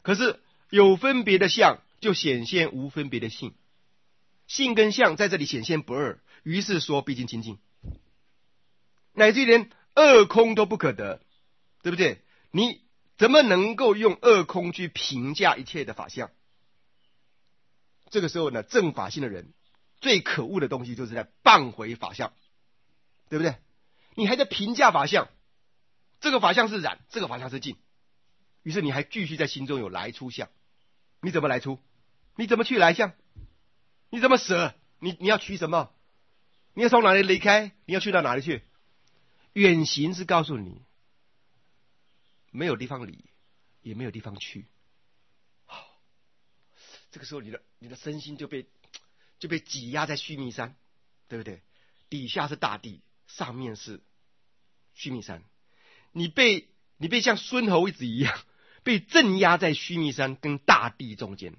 可是有分别的相，就显现无分别的性。性跟相在这里显现不二，于是说毕竟清净，乃至于连二空都不可得，对不对？你怎么能够用二空去评价一切的法相？这个时候呢，正法性的人最可恶的东西就是在谤毁法相，对不对？你还在评价法相，这个法相是染，这个法相是净，于是你还继续在心中有来出相。你怎么来出？你怎么去来相？你怎么舍？你要取什么？你要从哪里离开？你要去到哪里去？远行是告诉你没有地方离，也没有地方去。好，这个时候你的身心就被挤压在须弥山，对不对？底下是大地，上面是须弥山。你被像孙猴子一样被镇压在须弥山跟大地中间，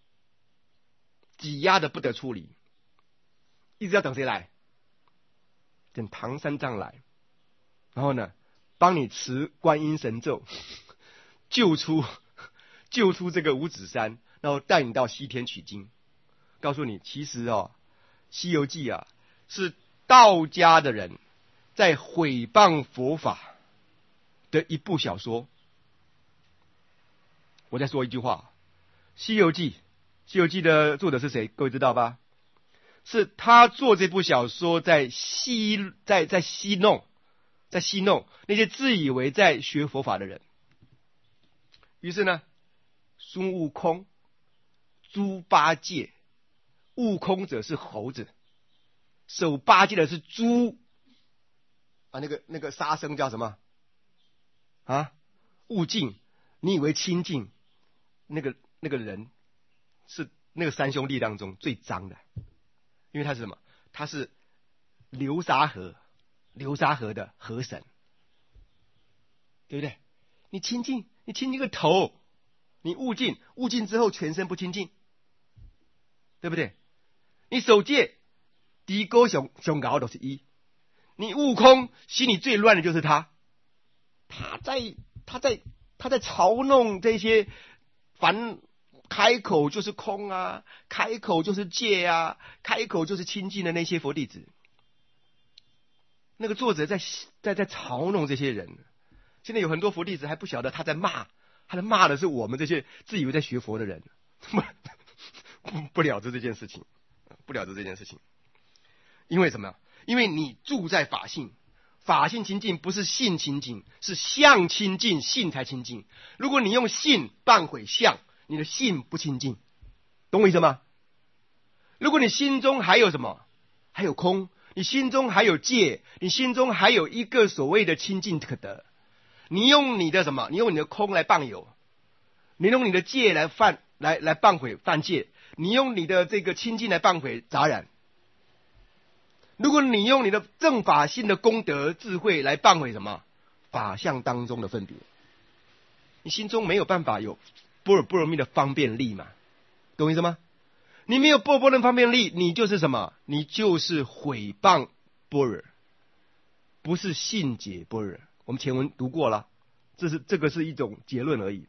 挤压的不得出离，一直要等谁来？等唐三藏来，然后呢，帮你持观音神咒，救出这个五指山，然后带你到西天取经。告诉你，其实西游记啊，是道家的人在毁谤佛法的一部小说。我再说一句话，西游记的作者是谁？各位知道吧？是他做这部小说在戏弄那些自以为在学佛法的人。于是呢，孙悟空、猪八戒，悟空者是猴子，守八戒的是猪啊，那个沙僧叫什么啊？悟净。你以为清净，那个人是那个三兄弟当中最脏的，因为他是什么？他是流沙河的河神，对不对？你清净个头，你悟净之后全身不清净，对不对？你守戒，低沟熊高都是一，你悟空心里最乱的就是他在嘲弄这些凡开口就是空啊，开口就是戒啊，开口就是清净的那些佛弟子。那个作者在嘲弄这些人。现在有很多佛弟子还不晓得他在骂的是我们这些自以为在学佛的人，不了知这件事情，因为什么？因为你住在法性。法性清净不是性清净，是相清净，性才清净。如果你用性谤毁相，你的性不清净，懂我意思吗？如果你心中还有什么？还有空，你心中还有戒，你心中还有一个所谓的清净可得，你用你的什么？你用你的空来谤有，你用你的戒来谤毁犯戒，你用你的这个清净来谤毁杂染。如果你用你的正法性的功德智慧来谤毁什么？法相当中的分别，你心中没有办法有般若蜜的方便力嘛？懂我意思吗？你没有般若的方便力，你就是什么？你就是毁谤般若，不是信解般若。我们前文读过了，这个是一种结论而已，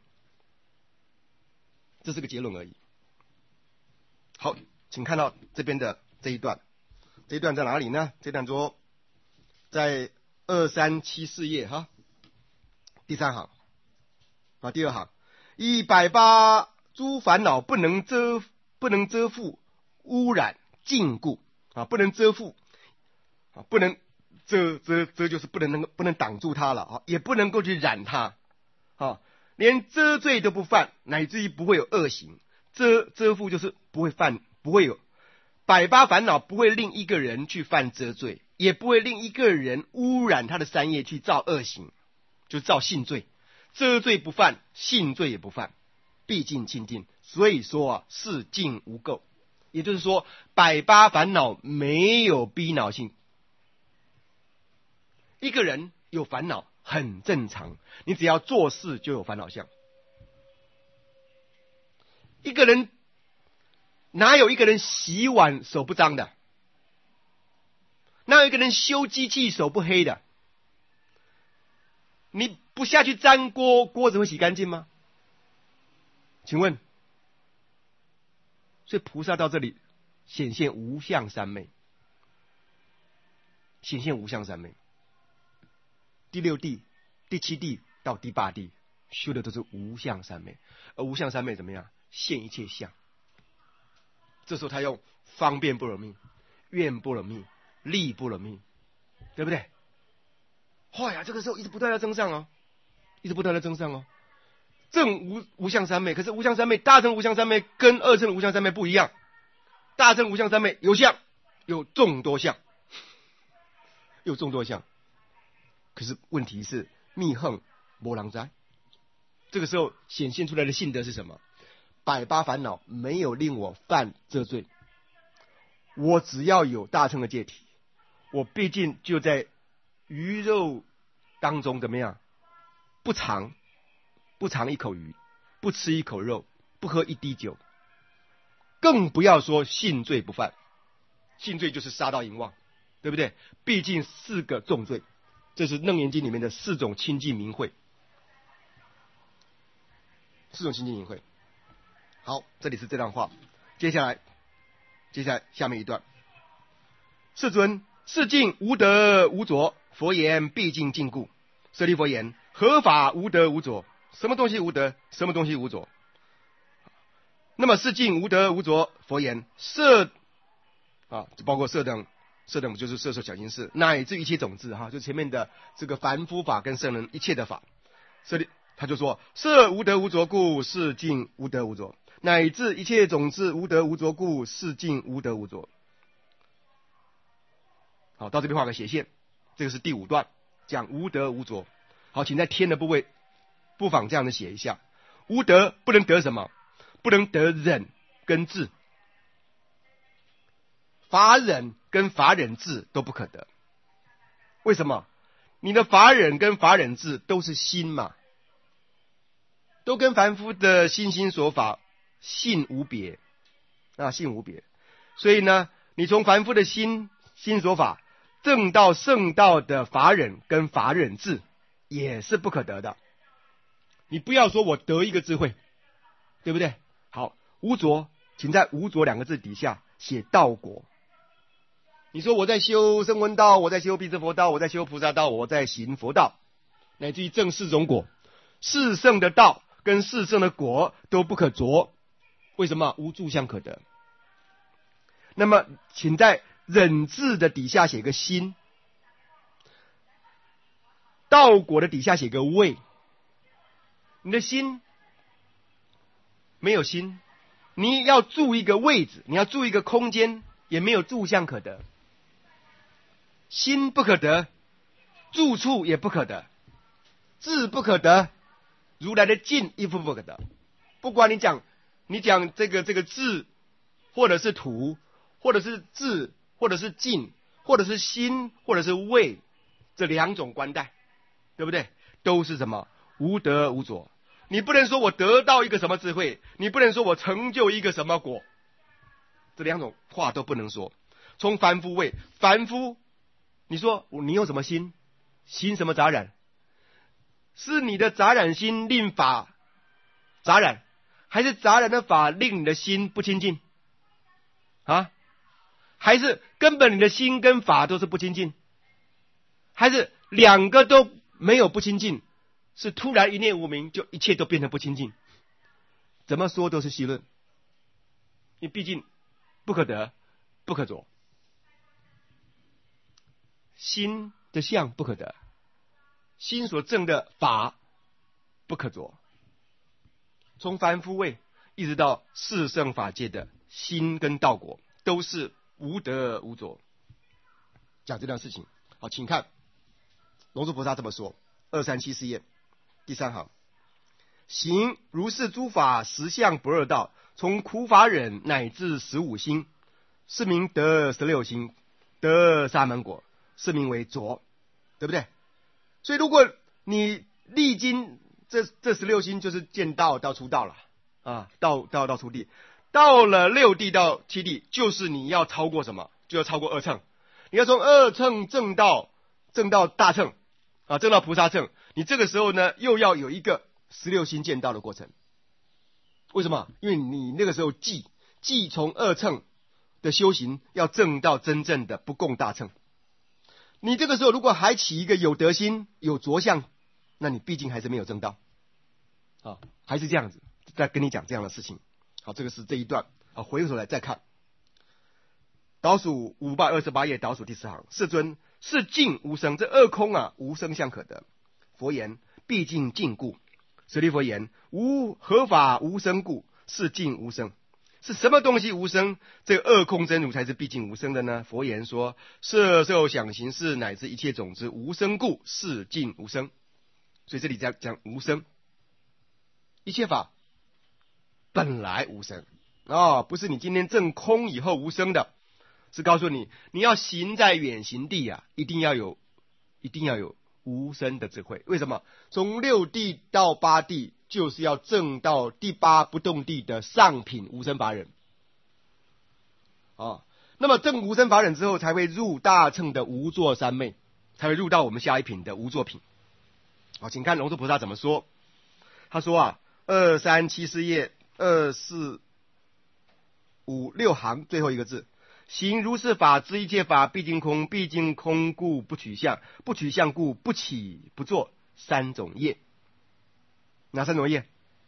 这是个结论而已。好，请看到这边的这一段。这一段在哪里呢？这段说在2374页哈，第3行啊，第2行，180诸烦恼不能遮覆污染禁锢啊，不能遮覆啊，不能遮就是不能挡住它了啊，也不能够去染它啊，连遮罪都不犯，乃至于不会有恶行。遮覆就是不会有。180烦恼不会令一个人去犯遮罪，也不会令一个人污染他的三业去造恶行，就造性罪。遮罪不犯，性罪也不犯，毕竟清净。所以说啊，是净无垢。也就是说，180烦恼没有逼恼性。一个人有烦恼很正常，你只要做事就有烦恼相。一个人哪有一个人洗碗手不脏的？哪有一个人修机器手不黑的？你不下去沾锅，锅子会洗干净吗？ 请问，所以菩萨到这里显现无相三昧，显现无相三昧。第六地、第七地到第八地修的都是无相三昧，而无相三昧怎么样？现一切相。这时候他用方便波罗蜜、愿波罗蜜、力波罗蜜，对不对？哎呀，这个时候一直不断的增上哦，一直不断的增上哦。正无相三昧，可是无相三昧，大乘无相三昧跟二乘无相三昧不一样。大乘无相三昧有相，有众多相，有众多相。可是问题是密横魔狼灾，这个时候显现出来的性德是什么？百八烦恼没有令我犯这罪，我只要有大乘的戒体，我毕竟就在鱼肉当中怎么样？不尝一口鱼，不吃一口肉，不喝一滴酒，更不要说性罪不犯。性罪就是杀盗淫妄，对不对？毕竟4个重罪，这是楞严经里面的4种清净明慧，4种清净明慧。好，这里是这段话。接下来下面一段。世尊，世境无得无着，佛言毕竟禁故。舍利弗言：何法无得无着？什么东西无得？什么东西无着？那么世境无得无着，佛言色包括色等就是色受想行识，乃至一切种子就前面的这个凡夫法跟圣人一切的法。他就说：色无得无着故，世境无得无着。乃至一切种子无得无着故，世境无得无着。好，到这边画个斜线，这个是第5段，讲无得无着。好，请在天的部位不妨这样的写一下：无得不能得什么？不能得忍跟智，法忍跟法忍智都不可得。为什么？你的法忍跟法忍智都是心嘛，都跟凡夫的心心所法性无别性无别。所以呢，你从凡夫的心所法证到圣道的法忍跟法忍智也是不可得的。你不要说我得一个智慧，对不对？好，无着，请在无着2个字底下写道果。你说我在修声闻道，我在修辟支佛道，我在修菩萨道，我在行佛道，乃至于证4种果，四圣的道跟四圣的果都不可着。为什么？无住相可得。那么请在忍字的底下写个心，道果的底下写个位。你的心没有心，你要住一个位置，你要住一个空间，也没有住相可得。心不可得，住处也不可得，智不可得，如来的境亦不可得。不管你讲这个智，或者是土，或者是智，或者是境，或者是心，或者是位，这2种观待，对不对？都是什么？无得无着。你不能说我得到一个什么智慧，你不能说我成就一个什么果，这2种话都不能说。从凡夫位，凡夫，你说你有什么心？心什么杂染？是你的杂染心令法杂染，还是杂染的法令你的心不清净？还是根本你的心跟法都是不清净？还是2个都没有不清净？是突然一念无明，就一切都变成不清净？怎么说都是戏论，你毕竟不可得，不可着。心的相不可得，心所证的法不可着。从凡夫位一直到四圣法界的心跟道果，都是无得无着。讲这段事情，好，请看龙树菩萨这么说，237页第3行：行如是诸法实相不二道，从苦法忍乃至15心，是名得16心，得沙门果，是名为着，对不对？所以如果你历经这16心，就是见道到出道了到出地，到了6地到7地，就是你要超过什么？就要超过2乘，你要从2乘证到大乘证到菩萨乘，你这个时候呢又要有一个16心见道的过程。 为什么？因为你那个时候既从二乘的修行要证到真正的不共大乘。你这个时候如果还起一个有德心、有着相，那你毕竟还是没有证到。好，还是这样子，再跟你讲这样的事情。好，这个是这一段。好，回过头来再看，倒数528页倒数第4行，世尊，是净无生，这二空啊，无生相可得。佛言：毕竟净故。舍利弗言：无合法无生故，是净无生。是什么东西无生？这个二空真如才是毕竟无生的呢？佛言说：色受想行识乃至一切种子无生故，是净无生。所以这里讲无生，一切法本来无生不是你今天证空以后无生的，是告诉你你要行在远行地啊，一定要有无生的智慧。为什么？从6地到8地，就是要证到第8不动地的上品无生法忍那么证无生法忍之后，才会入大乘的无作三昧，才会入到我们下一品的无作品。好，请看龙树菩萨怎么说。他说237页245 6行最后一个字，行如是法之一切法毕竟空，毕竟空故不取相，不取相故不起不作3种业。哪3种业？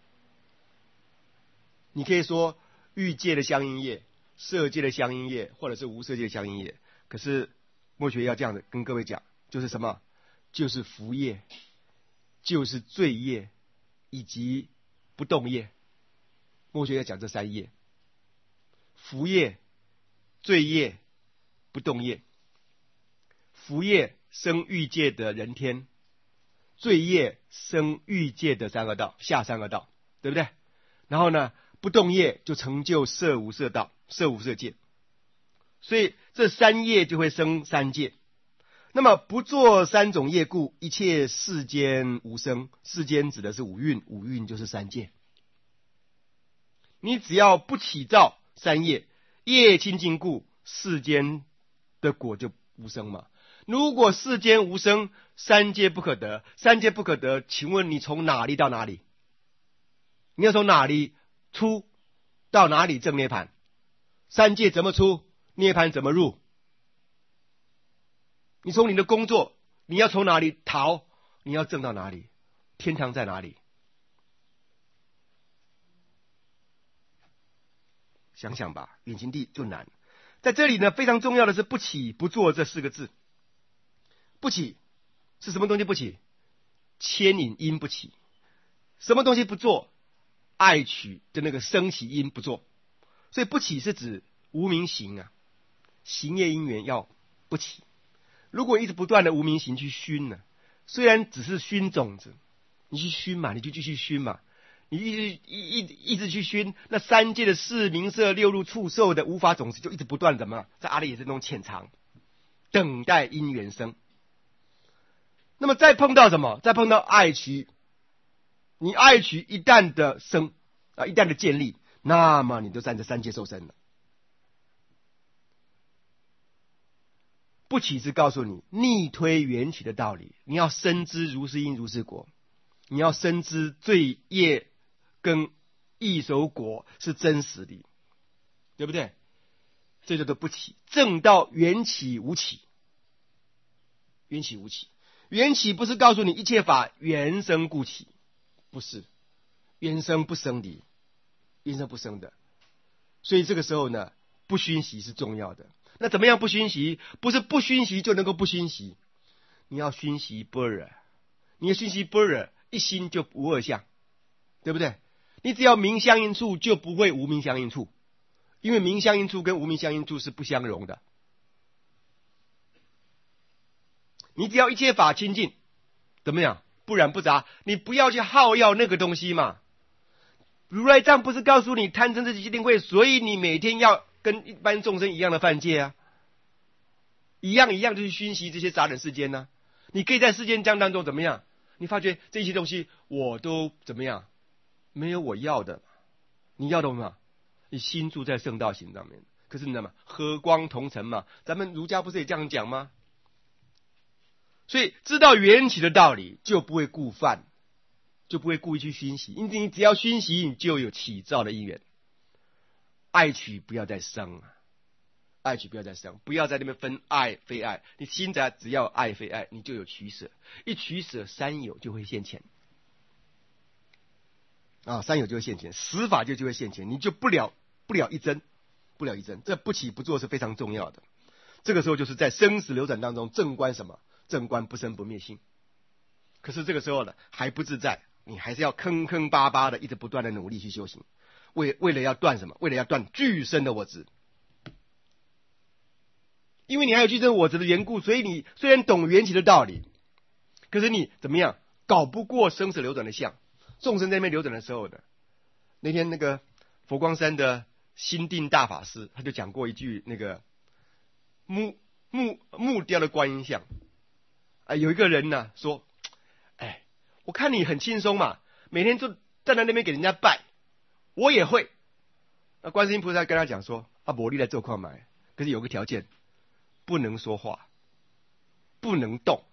你可以说欲界的相应业、色界的相应业，或者是无色界的相应业。可是末学要这样的跟各位讲，就是什么？就是福业，就是罪业，以及不动业。末学要讲这3业：福业、罪业、不动业。福业生欲界的人天，罪业生欲界的3恶道，下3恶道，对不对？然后呢，不动业就成就色无色道，色无色界。所以这3业就会生3界。那么不做3种业故，一切世间无生。世间指的是五蕴，五蕴就是3界。你只要不起造3业，业清净故，世间的果就无生嘛。如果世间无生，3界不可得，3界不可得，请问你从哪里到哪里？你要从哪里出到哪里证涅槃？3界怎么出？涅槃怎么入？你从你的工作，你要从哪里逃？你要证到哪里？天堂在哪里？想想吧，远行地就难。在这里呢，非常重要的是不起不作这4个字。不起是什么东西不起？牵引因不起。什么东西不做？爱取的那个生起因不做。所以不起是指无明行啊，行业因缘要不起。如果一直不断的无明行去熏呢，虽然只是熏种子，你去熏嘛，你就继续熏嘛，你一直去熏，那3界的视名色六入触受的无法种子就一直不断怎么在阿赖耶识中潜藏，等待因缘生。那么再碰到什么？再碰到爱取，你爱取一旦的生一旦的建立，那么你就在这3界受生了。不起是告诉你逆推缘起的道理，你要深知如是因如是果，你要深知罪业跟异熟果是真实的，对不对？这叫做不起。正道缘起无起，缘起无起。缘起不是告诉你一切法缘生故起，不是，缘生不生的，缘生不生的。所以这个时候呢，不熏习是重要的。那怎么样不熏习？不是不熏习就能够不熏习，你要熏习般若，你要熏习般若，一心就无二相，对不对？你只要明相应处，就不会无明相应处，因为明相应处跟无明相应处是不相容的。你只要一切法清净，怎么样？不染不杂，你不要去好要那个东西嘛。如来藏不是告诉你贪嗔痴集定慧，所以你每天要跟一般众生一样的犯戒啊，一样就去熏习这些杂染世间呢。你可以在世间当中怎么样？你发觉这些东西我都怎么样？没有我要的，你要的嘛？你心住在圣道行上面。可是你知道吗？和光同尘嘛，咱们儒家不是也这样讲吗？所以知道缘起的道理，就不会故犯， 就不会故意去熏习，因此你只要熏习，你就有起造的因缘。爱取不要再生啊，爱取不要再生，不要在那边分爱非爱，你心在只要爱非爱，你就有取舍，一取舍三有就会现前啊，三有就会现前，十法就会现前，你就不了一真，不了一真，这不起不做是非常重要的。这个时候就是在生死流转当中，正观什么？正观不生不灭性。可是这个时候呢，还不自在，你还是要坑坑巴巴的一直不断的努力去修行，为了要断什么？为了要断具身的我执。因为你还有具身我执的缘故，所以你虽然懂缘起的道理，可是你怎么样搞不过生死流转的相。众生在那边流转的时候呢，那天那个佛光山的心定大法师他就讲过一句，那个木雕的观音像啊，有一个人呢说，哎，我看你很轻松嘛，每天就站在那边给人家拜，我也会。那观世音菩萨跟他讲说，啊，我你来做看买，可是有个条件，不能说话，不能动。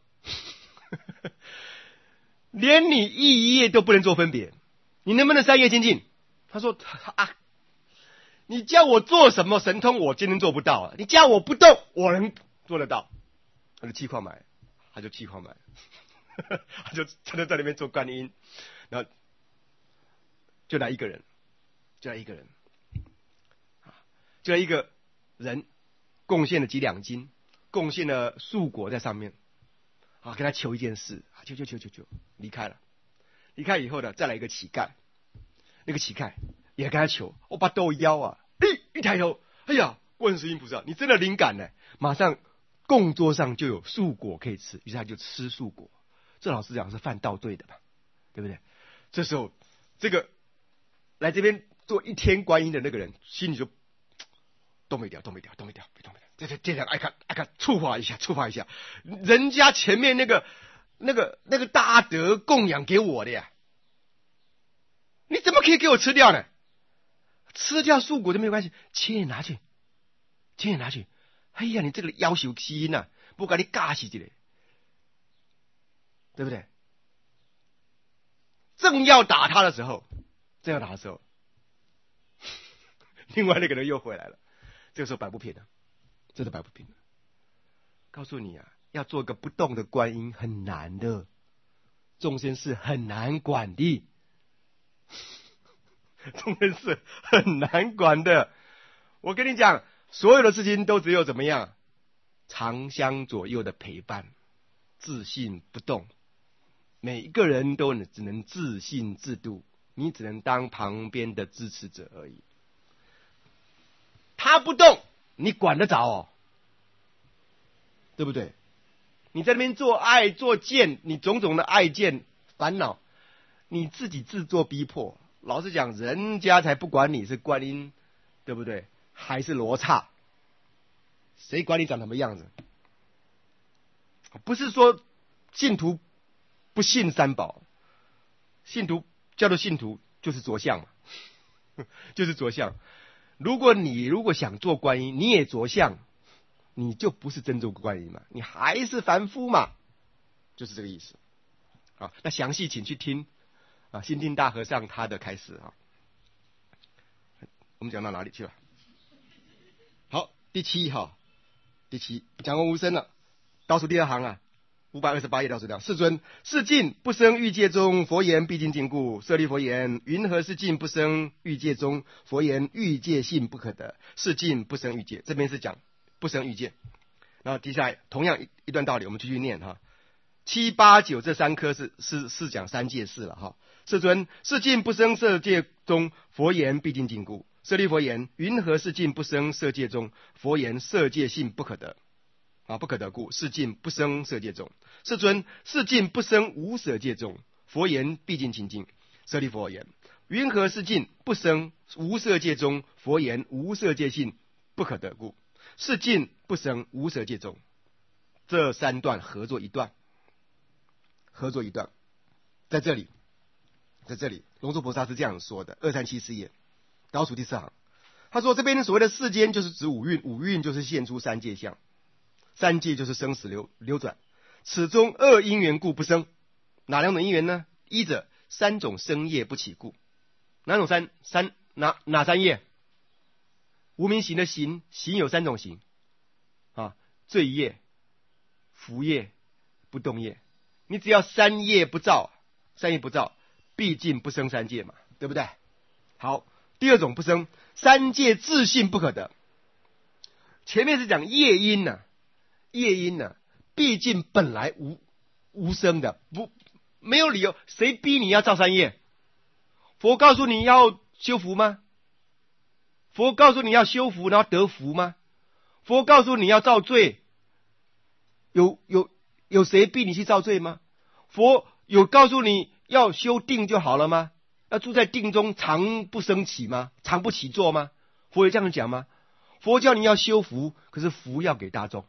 连你一夜都不能做分别，你能不能三业精进？他说啊，你叫我做什么神通，我今天做不到啊！你叫我不动，我能做得到。他就气矿买，他就真的在那边做观音，然后就来一个人，就来一个人贡献了几两金，贡献了树果在上面。啊，跟他求一件事，求，离开了。离开以后呢，再来一个乞丐，那个乞丐也跟他求，我把豆腰啊，一抬头，哎呀，观世音菩萨，你真的灵感呢，马上供桌上就有树果可以吃，于是他就吃树果。这老实讲是犯道对的嘛，对不对？这时候，这个来这边做一天观音的那个人，心里就动没掉。这样爱看触发一下，人家前面那个大德供养给我的呀，你怎么可以给我吃掉呢？吃掉树果都没有关系，钱也拿去。哎呀，你这个要求基因啊，不给你尬死这里，对不对？正要打他的时候，另外那个人又回来了，这个时候摆不平了。真的摆不平了。告诉你啊，要做个不动的观音很难的，众生是很难管的，众生是很难管的。我跟你讲，所有的事情都只有怎么样，长相左右的陪伴，自信不动。每一个人都只能自信自度，你只能当旁边的支持者而已。他不动，你管得着哦，对不对？你在那边做爱做见，你种种的爱见烦恼，你自己自作逼迫。老实讲，人家才不管你是观音，对不对？还是罗刹，谁管你长什么样子？不是说信徒不信三宝，信徒叫做信徒就是着相嘛，就是着相。如果想做观音，你也着相，你就不是真正观音嘛，你还是凡夫嘛，就是这个意思。啊，那详细请去听啊，心定大和尚他的开示啊。我们讲到哪里去了？好，第七讲过无生了，倒数第二行啊，528页倒数第二。世尊，是境不生欲界中，佛言毕竟尽故。舍利佛言，云何是境不生欲界中？佛言欲界性不可得，是境不生欲界。这边是讲不生欲界。然后接下来同样一段道理，我们继续念哈。7、8、9这三科是讲三界事了哈。世尊，是境不生色界中，佛言毕竟尽故。舍利佛言，云何是境不生色界中？佛言色界性不可得啊，不可得故，是境不生色界中。世尊，是境不生无色界中？佛言毕竟清净。舍利佛言，云何是境不生无色界中？佛言无色界性不可得故，是境不生无色界中。这三段合作一段，在这里，龙树菩萨是这样说的，2374页倒数第4行，他说这边所谓的世间就是指五蕴，五蕴就是现出三界相，三界就是生死流转，此中二因缘故不生。哪两种因缘呢？一者三种生业不起故。哪种哪三业？无明行的行有三种行啊，罪业、福业、不动业。你只要三业不造，毕竟不生三界嘛，对不对？好，第二种不生三界自性不可得。前面是讲业因呢，毕竟本来无生的，没有理由，谁逼你要造三业？佛告诉你要修福吗？佛告诉你要修福然后得福吗？佛告诉你要造罪，有谁逼你去造罪吗？佛有告诉你要修定就好了吗？要住在定中常不生起吗？常不起作吗？佛有这样讲吗？佛教你要修福，可是福要给大众。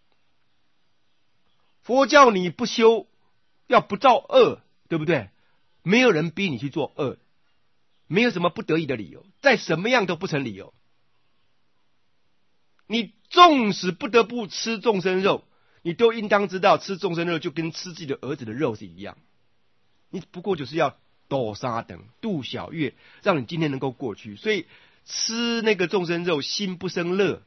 佛教你不修，要不造恶，对不对？没有人逼你去做恶，没有什么不得已的理由，再什么样都不成理由。你纵使不得不吃众生肉，你都应当知道，吃众生肉就跟吃自己的儿子的肉是一样。你不过就是要斗沙等度小月，让你今天能够过去。所以吃那个众生肉，心不生乐，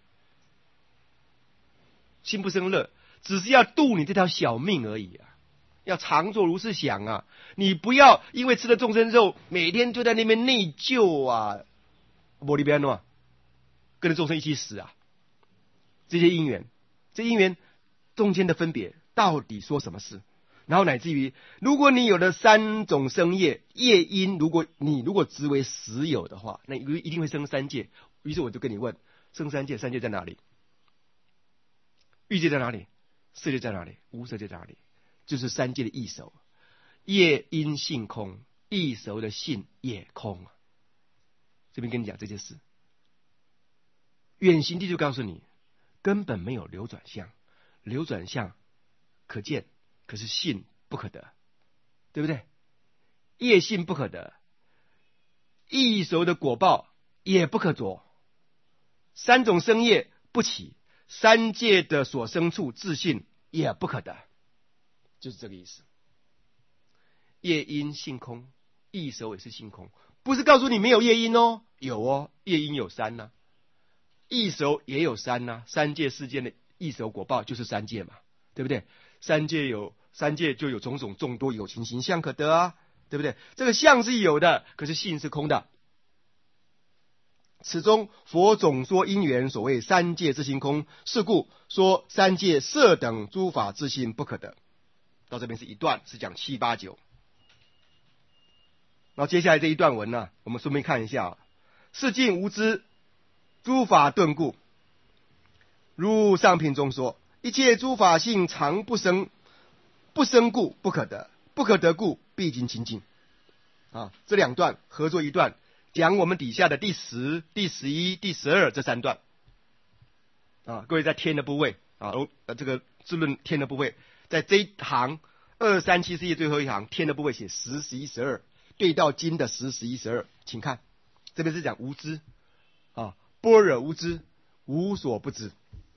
只是要度你这条小命而已啊！要常作如是想啊！你不要因为吃了众生肉，每天就在那边内疚啊，我里边喏，跟着众生一起死啊！这些因缘中间的分别到底说什么事？然后乃至于，如果你有了三种生业因，如果执为实有的话，那一定会生三界。于是我就跟你问：生三界在哪里？欲界在哪里？色界在哪里？无色界在哪里？就是三界的异熟，业因性空，异熟的性也空啊。这边跟你讲这件事，远行地就告诉你，根本没有流转相，流转相可见，可是性不可得，对不对？业性不可得，异熟的果报也不可着，三种生业不起，三界的所生处自性也不可得，就是这个意思。业因性空，异熟也是性空，不是告诉你没有业因哦，有哦，业因有三啊，异熟也有三啊，三界世间的异熟果报就是三界嘛，对不对？三界就有种种众多有情形象可得啊，对不对？这个相是有的，可是性是空的。此中佛总说因缘，所谓三界自性空，是故说三界色等诸法自性不可得。到这边是一段，是讲7、8、9。然后接下来这一段文呢，我们顺便看一下：世尽无知，诸法顿故。如上品中说，一切诸法性常不生，不生故不可得，不可得故必经清净。这两段合作一段，讲我们底下的第10、第11、第12这3段。各位在天的部位这个智论天的部位，在这一行2、3、7、4页最后一行，天的部位写10、11、12，对到经的10、11、12，请看，这边是讲无知般若无知，无所不知。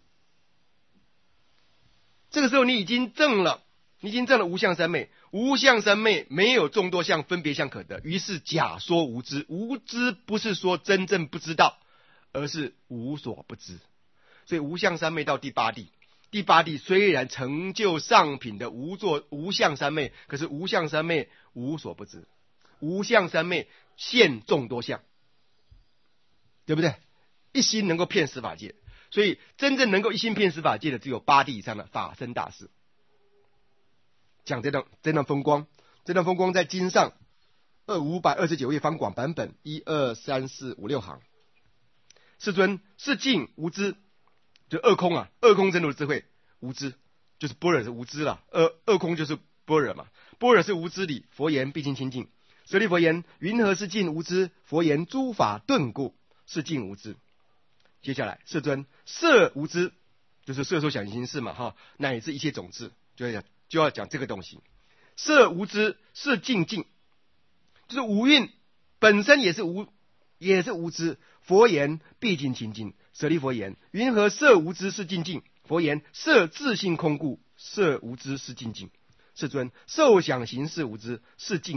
这个时候你已经证了无相三昧，无相三昧没有众多相分别相可得，于是假说无知。无知不是说真正不知道，而是无所不知。所以无相三昧到第8地，第8地虽然成就上品的无相三昧，可是无相三昧无所不知，无相三昧现众多相，对不对？一心能够遍十法界，所以真正能够一心遍十法界的只有8地以上的法身大士。讲这段风光，在经上529页方广版本1、2、3、4、5、6行。世尊是尽无知，就二空二空真如的智慧，无知就是般若是无知了，二空就是般若嘛，般若是无知理，佛言毕竟清净。舍利佛言：云何是尽无知？佛言：诸法顿故，是尽无知。接下来世尊摄无知，就是摄受想行识嘛乃至一切种子，就要讲这个东西。摄无知是尽净，就是五蕴本身也是无知。佛言毕竟清净。舍利佛言：云何摄无知是尽净？佛言：摄自性空故，摄无知是尽净。世尊受想行识无知是尽净，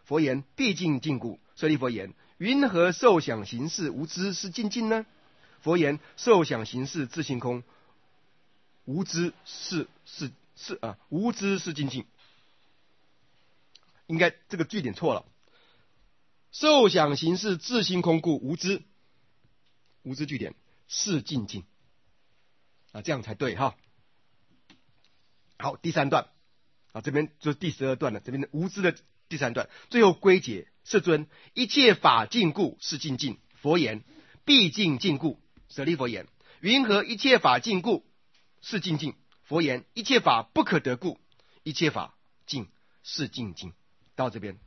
佛言：毕竟禁故。舍利弗言：云何受想行识无知是尽尽呢？佛言：受想行识自性空，无知是无知是尽尽。应该这个句点错了。受想行识自性空故无知句点是尽尽这样才对哈。好，第三段这边就是第12段了，这边的无知的第3段，最后归结：世尊，一切法尽故是尽尽。佛言：毕竟尽故。舍利弗言：云何一切法尽故是尽尽？佛言：一切法不可得故，一切法尽是尽尽。到这边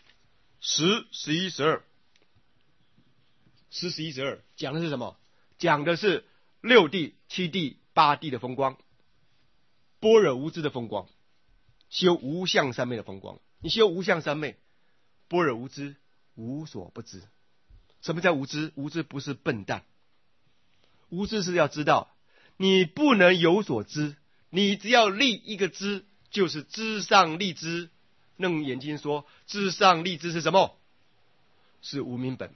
10、11、12，10、11、12讲的是什么？讲的是6地、7地、8地的风光，般若无知的风光，修无相三昧的风光。你修无相三昧，般若无知，无所不知。什么叫无知？无知不是笨蛋，无知是要知道你不能有所知，你只要立一个知，就是知上立知。楞严经说，知上立知是什么？是无明本。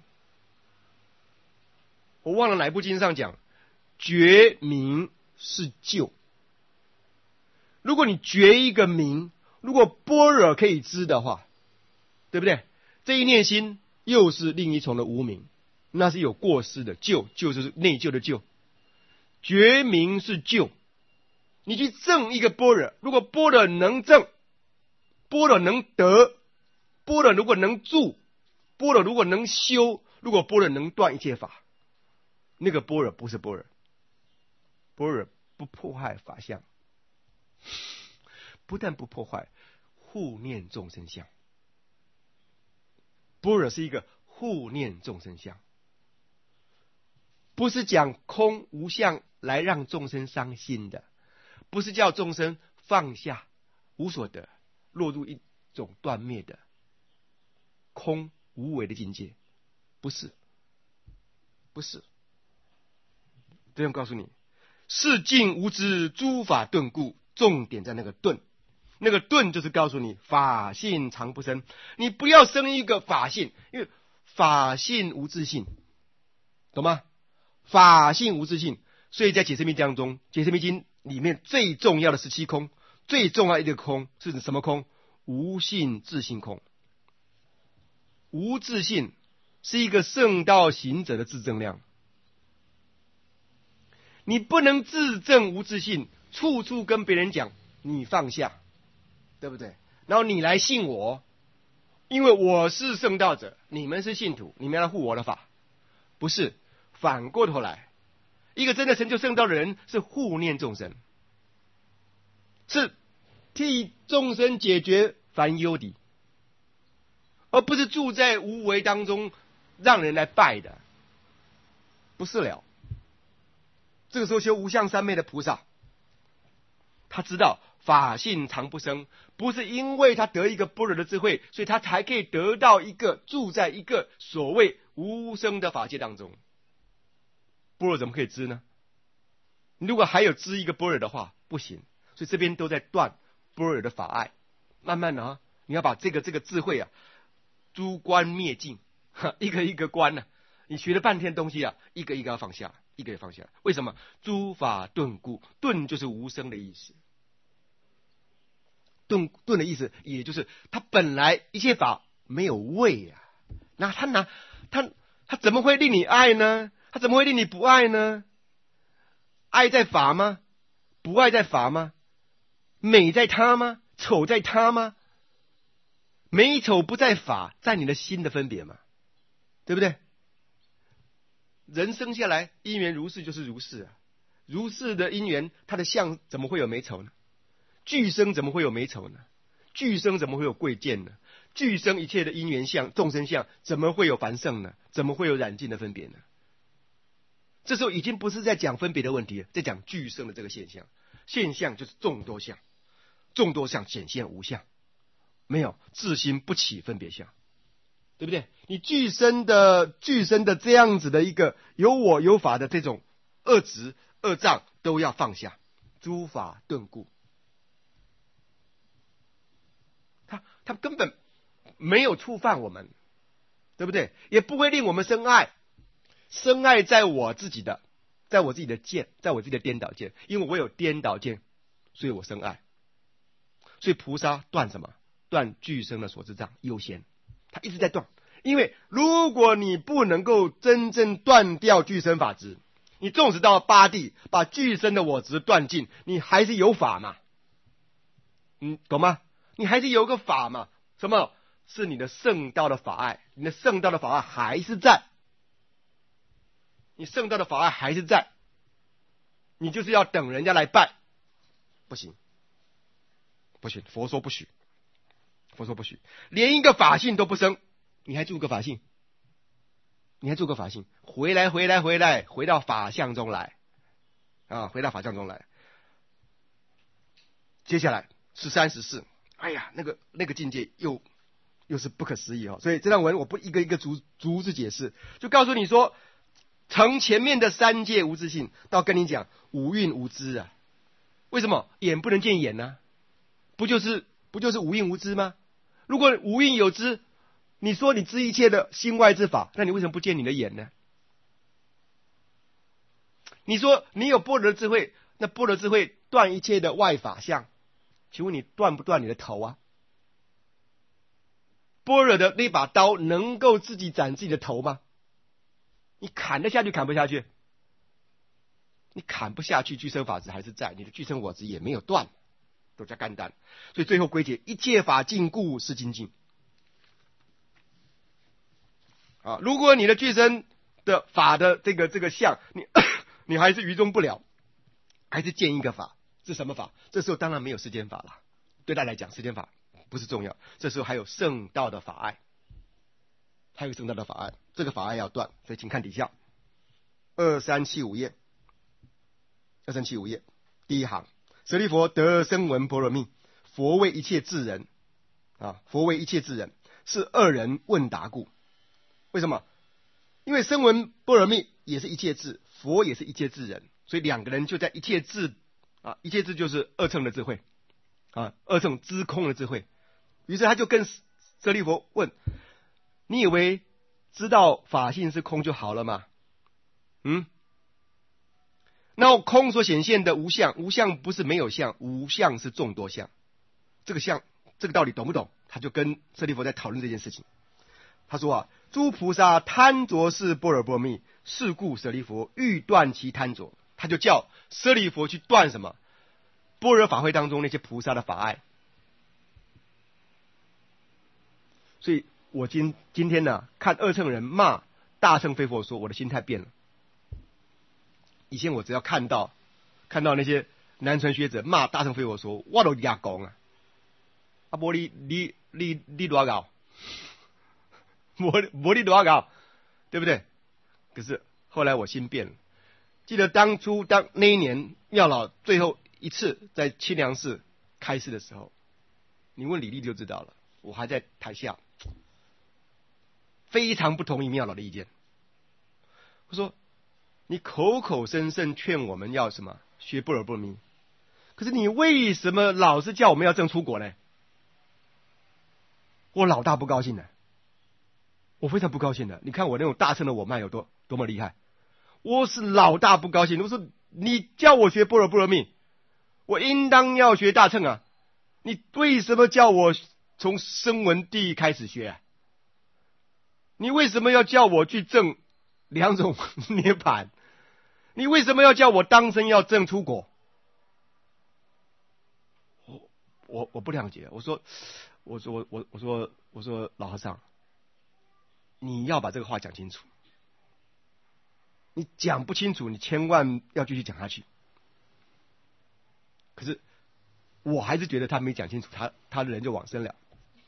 我忘了哪部经上讲，觉明是救。如果你觉一个明，如果般若可以知的话，对不对？这一念心又是另一重的无明，那是有过失的救，就是内疚的救。觉明是救，你去证一个般若，如果般若能证，般若能得，般若如果能住，般若如果能修，如果般若能断一切法，那个般若不是般若。般若不破坏法相，不但不破坏，护念众生相。般若是一个护念众生相，不是讲空无相来让众生伤心的，不是叫众生放下无所得，落入一种断灭的空无为的境界，不是。这样告诉你，是尽无知，诸法顿故。重点在那个顿，那个顿就是告诉你法性常不生，你不要生一个法性，因为法性无自性，懂吗？法性无自性，所以在解释密当中，解释密经里面最重要的17空，最重要的一个空是什么空？无性自性空。无自性是一个圣道行者的自证量，你不能自证无自性，处处跟别人讲你放下，对不对？然后你来信我，因为我是圣道者，你们是信徒，你们要来护我的法，不是。反过头来，一个真的成就圣道的人是护念众生，是替众生解决烦忧的，而不是住在无为当中让人来拜的，不是了。这个时候修无相三昧的菩萨，他知道法性常不生，不是因为他得一个般若的智慧，所以他才可以得到一个住在一个所谓无生的法界当中。般若怎么可以知呢？如果还有知一个般若的话，不行。所以这边都在断般若的法爱，慢慢的你要把这个智慧诸观灭尽，一个一个观你学了半天东西一个一个要放下，一个一个放下。为什么？诸法顿故，顿就是无生的意思。顿的意思，也就是他本来一切法没有味那他怎么会令你爱呢？他怎么会令你不爱呢？爱在法吗？不爱在法吗？美在他吗？丑在他吗？美丑不在法，在你的心的分别嘛，对不对？人生下来因缘如是就是如是如是的因缘，他的相怎么会有美丑呢？俱生怎么会有美丑呢？俱生怎么会有贵贱呢？俱生一切的因缘相、众生相，怎么会有繁盛呢？怎么会有染尽的分别呢？这时候已经不是在讲分别的问题了，在讲俱生的这个现象。现象就是众多相，众多相显现无相，没有自心不起分别相，对不对？你俱生的这样子的一个有我有法的这种恶执恶障都要放下，诸法顿故。他根本没有触犯我们，对不对？也不会令我们生爱。生爱在我自己的剑，在我自己的颠倒剑，因为我有颠倒剑，所以我生爱。所以菩萨断什么？断俱生的所知障优先，他一直在断。因为如果你不能够真正断掉俱生法执，你纵使到八地把俱生的我执断尽，你还是有法嘛，懂吗？你还是有个法嘛，什么是你的圣道的法爱？你的圣道的法爱还是在，你圣道的法爱还是在，你就是要等人家来拜，不行，不行，佛说不许，佛说不许，连一个法性都不生，你还住个法性？你还做个法性，回到法相中来啊，回到法相中来。接下来13、14，哎呀，那个境界又是不可思议哦。所以这段文我不一个一个逐字解释，就告诉你说，从前面的三界无自性，到跟你讲五蕴无知啊。为什么眼不能见眼呢？不就是无蕴无知吗？如果无蕴有知，你说你知一切的心外之法，那你为什么不见你的眼呢？你说你有般若智慧，那般若智慧断一切的外法相，请问你断不断你的头啊？般若的那把刀能够自己斩自己的头吗？你砍得下去砍不下去？你砍不下去，俱生法执还是在，你的俱生我执也没有断，都叫干单。所以最后归结一切法尽故是精进。啊，如果你的俱生的法的这个相，你还是于中不了，还是见一个法，是什么法？这时候当然没有世间法了，对他来讲世间法不是重要，这时候还有圣道的法爱，这个法爱要断，所以请看底下2375页，2375页第一行，舍利弗得声闻般若蜜，佛为一切智人啊，佛为一切智人，是二人问答故。为什么？因为声闻般若蜜也是一切智，佛也是一切智人，所以两个人就在一切智啊，一切智就是二乘的智慧啊，二乘知空的智慧。于是他就跟舍利弗问：你以为知道法性是空就好了吗？那空所显现的无相，无相不是没有相，无相是众多相。这个道理懂不懂？他就跟舍利弗在讨论这件事情。他说啊，诸菩萨贪着是般若波罗蜜，是故舍利弗欲断其贪着。他就叫舍利弗去断什么？般若法会当中那些菩萨的法爱。所以我今天呢，看二乘人骂大乘非佛说，我的心态变了。以前我只要看到那些南传学者骂大乘非佛说，我都牙讲啊，啊无你多搞。魔力多高，对不对？可是后来我心变了。记得当那一年妙老最后一次在清凉寺开示的时候，你问李丽就知道了。我还在台下，非常不同意妙老的意见。我说你口口声声劝我们要什么学般若波罗蜜，可是你为什么老是叫我们要证出国呢？我老大不高兴了。我非常不高兴的，你看我那种大乘的我慢有多么厉害，我是老大不高兴。我说你叫我学般若波罗蜜，我应当要学大乘啊，你为什么叫我从声闻地开始学啊？你为什么要叫我去证两种涅槃？你为什么要叫我当生要证出国？我不谅解。我说老和尚，你要把这个话讲清楚，你讲不清楚，你千万要继续讲下去。可是我还是觉得他没讲清楚，他的人就往生了。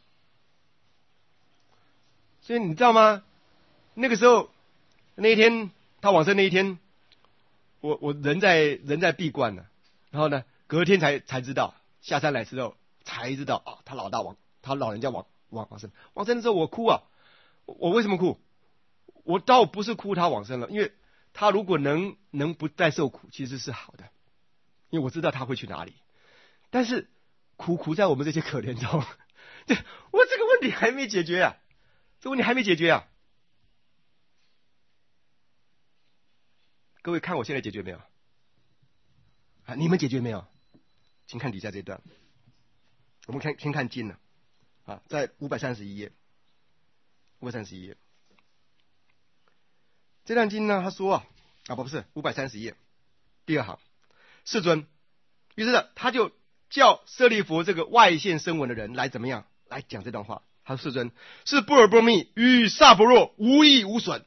所以你知道吗？那个时候那一天他往生那一天，我人在闭关呢，然后呢隔天才知道，下山来之后才知道啊，他老人家往生的时候我哭啊。我为什么哭？我倒不是哭他往生了，因为他如果能不再受苦，其实是好的，因为我知道他会去哪里。但是苦在我们这些可怜中， 对，我这个问题还没解决啊，这问题还没解决啊。各位看我现在解决没有？啊，你们解决没有？请看底下这段，我们先看经了啊，在531页，531页。这段经呢，他说不是530页，第2行，世尊，于是呢，他就叫舍利弗这个外现声闻的人来怎么样来讲这段话。他说：世尊，是般若波罗蜜与萨婆若无益无损，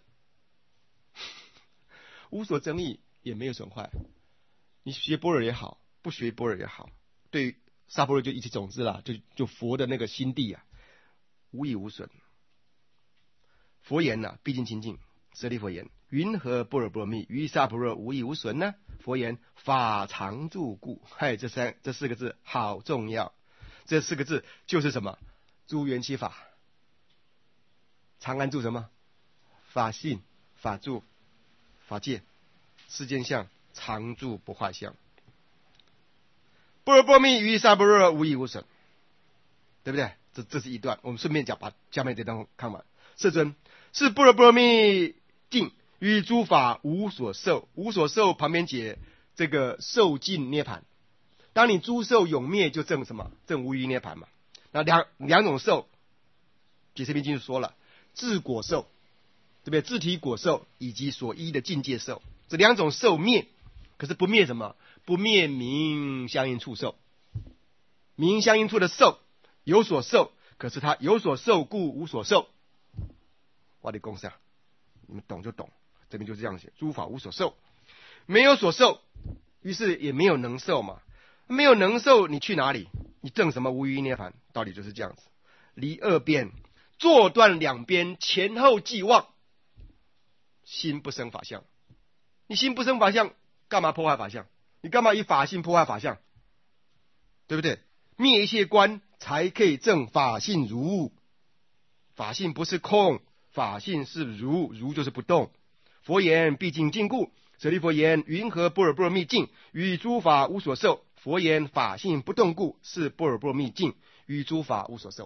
无所争议，也没有损坏。你学般若也好，不学般若也好，对于萨婆若就一起种子啦，就佛的那个心地啊，无益无损。佛言呐，毕竟清净。舍利弗言：云何般若波罗蜜与萨婆若无益无损呢？佛言：法常住故。这4个字好重要。这4个字就是什么？诸缘起法。常安住什么？法性、法住、法界、世间相，常住不坏相。般若波罗蜜与萨婆若无益无损，对不对？这是一段，我们顺便把下面这段看完。世尊，是般若波罗蜜尽与诸法无所受，无所受旁边解这个受尽涅盘。当你诸受永灭，就证什么？证无余涅盘嘛。那两种受，解释篇经就说了，自果受，对不对？自体果受以及所依的境界受，这2种受灭，可是不灭什么？不灭名相应处受。名相应处的受有所受，可是它有所受故无所受。我的公司啊，你们懂就懂，这边就这样写，诸法无所受，没有所受，于是也没有能受嘛。没有能受，你去哪里？你证什么无余涅盘？道理就是这样子，离二边，坐断两边，前后既忘，心不生法相。你心不生法相，干嘛破坏法相？你干嘛以法性破坏法相？对不对？灭一切观，才可以证法性如。法性不是空，法性是如，如就是不动。佛言毕竟尽故。舍利弗言：云何般若波罗蜜尽与诸法无所受？佛言法性不动故，是般若波罗蜜尽与诸法无所受。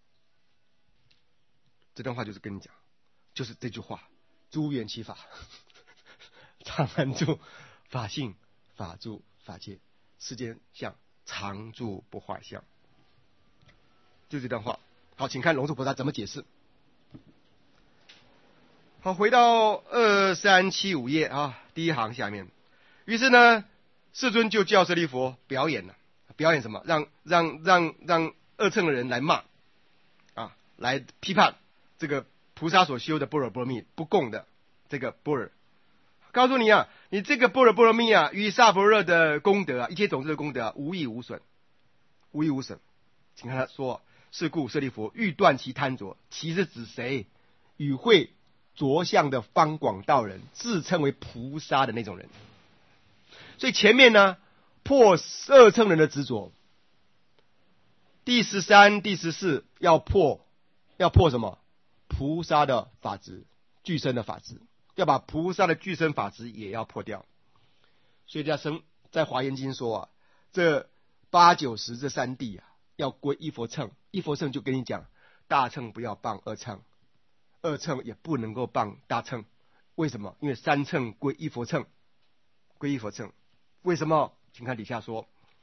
这段话就是跟你讲，就是这句话：诸缘起法，常安住，法性、法住、法界，世间相，常住不坏相。就这段话。好，请看龙树菩萨怎么解释。好，回到2375页啊，第1行下面。于是呢，世尊就叫舍利弗表演了，表演什么？让二乘的人来骂啊，来批判这个菩萨所修的般若波罗蜜不共的这个般若。告诉你啊，你这个般若波罗蜜啊，与萨婆若的功德啊，一切种子的功德啊，无益无损，无益无损。请看他说：是故舍利弗欲断其贪着，其是指谁？与会着相的方广道人，自称为菩萨的那种人。所以前面呢，破二乘人的执着。第13、第14要破什么？菩萨的法执，具身的法执，要把菩萨的具身法执也要破掉。所以在华严经说啊，这8、9、10这3谛啊，要归一佛乘。一佛乘就跟你讲，大乘不要谤二乘，二乘也不能够谤大乘。为什么？因为3乘归一佛乘，归一佛乘。为什么？请看底下说，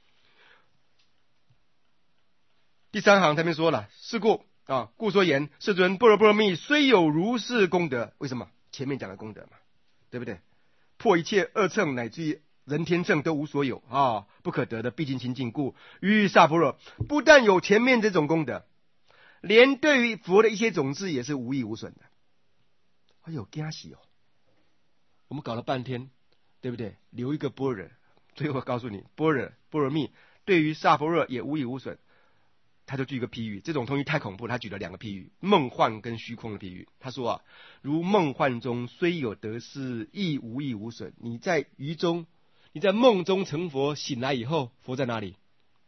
第3行他们说了，是故啊，故说言，世尊，般若波罗蜜虽有如是功德。为什么？前面讲的功德嘛，对不对？破一切二乘乃至于人天乘都无所有啊，不可得的毕竟清净故，于萨婆若不但有前面这种功德，连对于佛的一些种子也是无益无损的。哎呦，惊喜哦！我们搞了半天，对不对？留一个般若，最后告诉你，般若蜜对于萨婆若也无益无损。他就举一个譬喻，这种东西太恐怖，他举了2个譬喻，梦幻跟虚空的譬喻。他说啊，如梦幻中虽有得失，亦无益无损。你在愚中，你在梦中成佛，醒来以后，佛在哪里？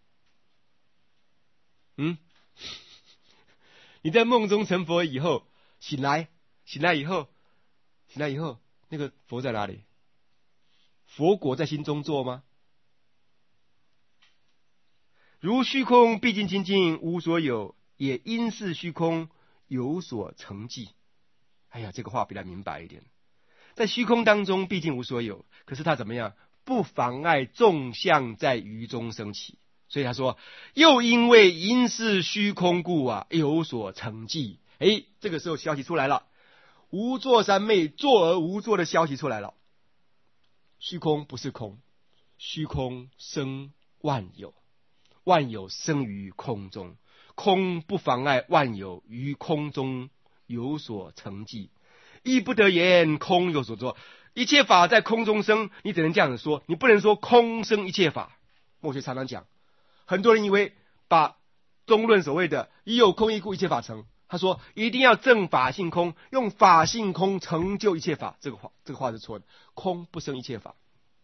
你在梦中成佛以后，醒来以后，那个佛在哪里？佛果在心中做吗？如虚空毕竟清净，无所有， 也因是虚空有所成绩。哎呀，这个话比较明白一点。在虚空当中，毕竟无所有，可是它怎么样？不妨碍众相在于中生起。所以他说，又因为因是虚空故啊，有所成绩。这个时候消息出来了，无作三昧，作而无作的消息出来了。虚空不是空，虚空生万有，万有生于空中，空不妨碍万有于空中有所成绩。亦不得言空有所作，一切法在空中生，你只能这样子说，你不能说空生一切法。墨学常常讲，很多人以为把中论所谓的亦有空亦故一切法成，他说一定要证法性空，用法性空成就一切法，这个话是错的。空不生一切法，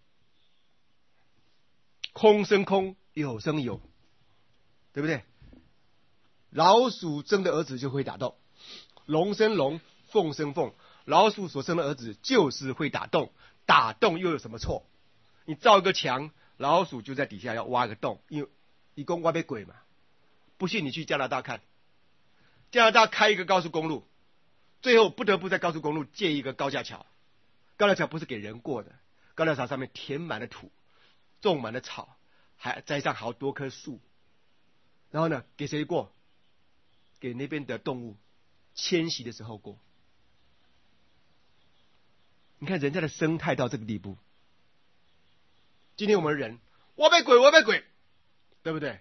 空生空，有生有，对不对？老鼠生的儿子就会打洞，龙生龙，凤生凤，老鼠所生的儿子就是会打洞，打洞又有什么错？你造一个墙，老鼠就在底下要挖个洞，因为一共挖被鬼嘛。不信你去加拿大看，加拿大开一个高速公路，最后不得不在高速公路建一个高架桥。高架桥不是给人过的，高架桥上面填满了土，种满了草，还栽上好多棵树。然后呢，给谁过？给那边的动物迁徙的时候过。你看人家的生态到这个地步。今天我们人挖被鬼，对不对？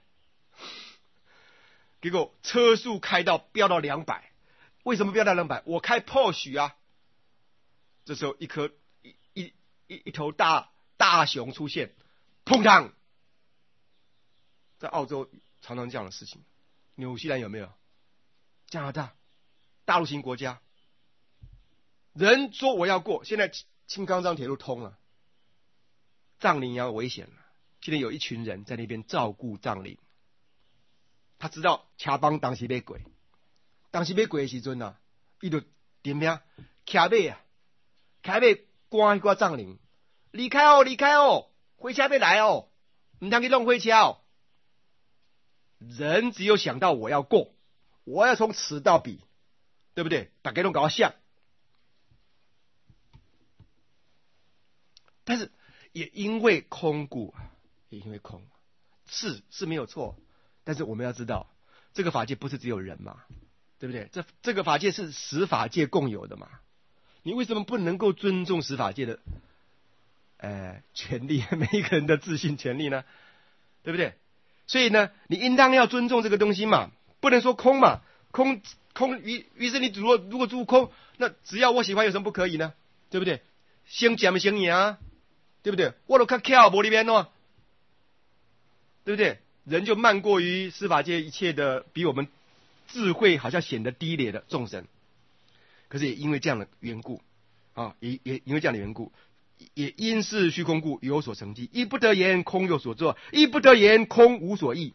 结果车速开到飙到200，为什么飙到200？我开 Porsche 啊。这时候一头大熊出现，砰当！在澳洲常常这样的事情，纽西兰有没有？加拿大大陆型国家，人说我要过，现在青冈藏铁路通了，藏羚羊危险了。今天有一群人在那边照顾藏羚，他知道车帮当时被鬼，的时阵啊，他就点名骑马赶那藏羚，离开哦，火车要来哦，不能去弄火车哦。人只有想到我要过，我要从此到彼，对不对？大家都搞像，但是也因为空故，也因为空是没有错，但是我们要知道，这个法界不是只有人嘛，对不对？这个法界是十法界共有的嘛，你为什么不能够尊重十法界的权利，每一个人的自信权利呢？对不对？所以呢，你应当要尊重这个东西嘛，不能说空嘛，空于是你如果住空，那只要我喜欢有什么不可以呢？对不对？先讲先赢啊，对不对？我都看巧无里边哦，对不对？人就慢过于司法界一切的比我们智慧好像显得低劣的众生，可是也因为这样的缘故啊，也因为这样的缘故，也因是虚空故有所成绩。亦不得言空有所作，亦不得言空无所益。